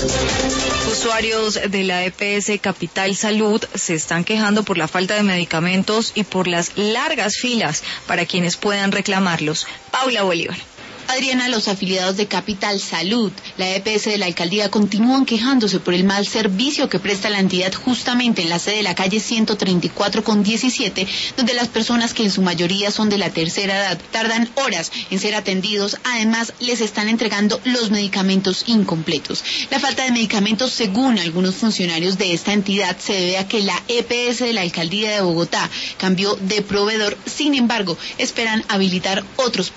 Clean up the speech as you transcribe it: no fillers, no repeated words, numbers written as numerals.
Usuarios de la EPS Capital Salud se están quejando por la falta de medicamentos y por las largas filas para quienes puedan reclamarlos. Paula Bolívar. Adriana, los afiliados de Capital Salud, la EPS de la alcaldía, continúan quejándose por el mal servicio que presta la entidad justamente en la sede de la calle 134 con 17, donde las personas, que en su mayoría son de la tercera edad, tardan horas en ser atendidos. Además, les están entregando los medicamentos incompletos. La falta de medicamentos, según algunos funcionarios de esta entidad, se debe a que la EPS de la alcaldía de Bogotá cambió de proveedor. Sin embargo, esperan habilitar otros